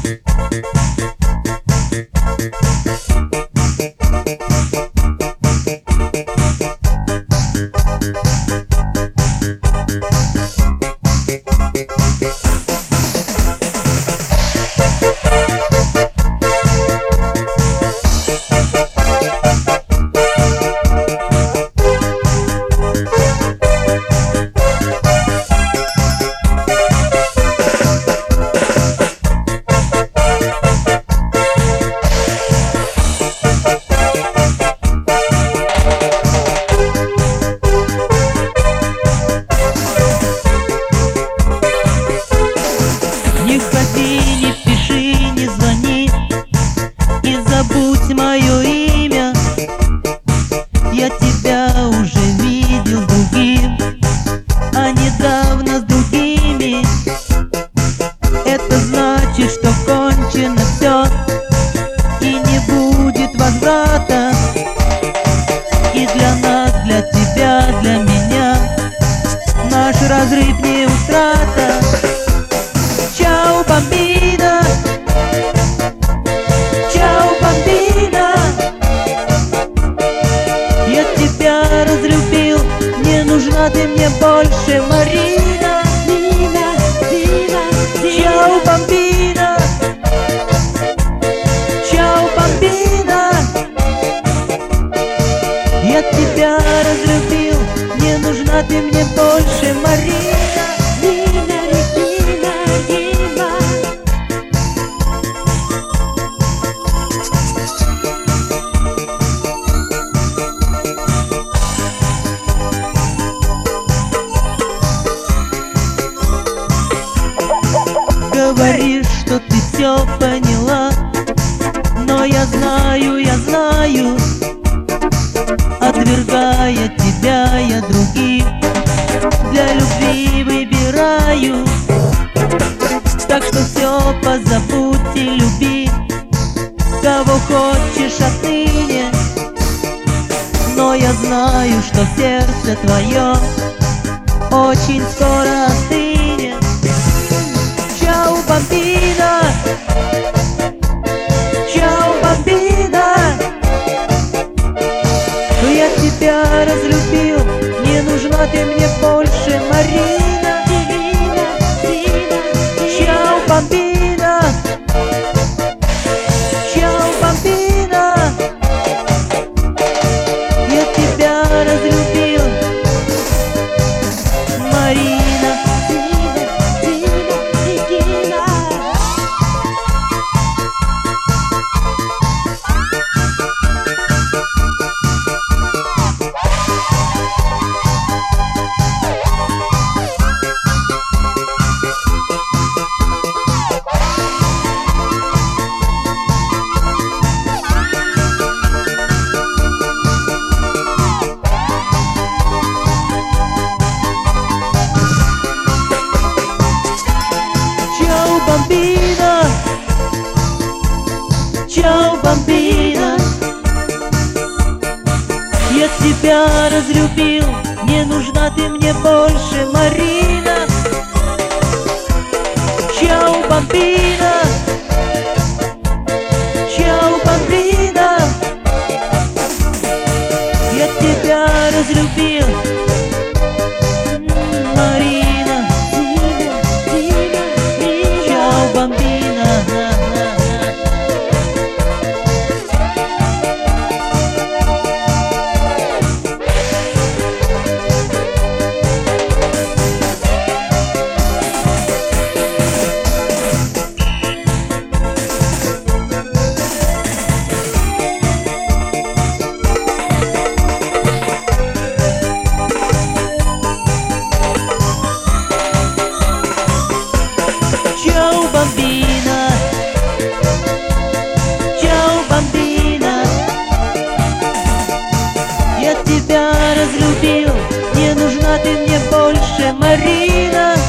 Мое имя, я тебя уже видел с другим, а недавно с другими. Это значит, что кончено все, и не будет возврата. И для нас, для тебя, для меня наш разрыв не утрата. Чао, бомбина! Разлюбил, не нужна ты мне больше, Марина. Чао, бомбина. Чао, бомбина. Я тебя разлюбил, не нужна ты мне больше, Марина. Говоришь, что ты все поняла, но я знаю, отвергая тебя я других для любви выбираю. Так что все позабудь и люби, кого хочешь отныне. Но я знаю, что сердце твое очень скоро остынет. Чао, бомбина! Чао, бомбина! Я тебя разлюбил, не нужна ты мне больше, Марина. Чао, бомбина! Чао, бомбина! Я тебя разлюбил, Марина. Бомбина, чао, бомбина. Я тебя разлюбил, не нужна ты мне больше, Марина. Чао, бомбина. Чао, бомбина. Я тебя разлюбил, Марина. Чао, бомбина. Чао, бомбина. Я тебя разлюбил, не нужна ты мне больше, Марина.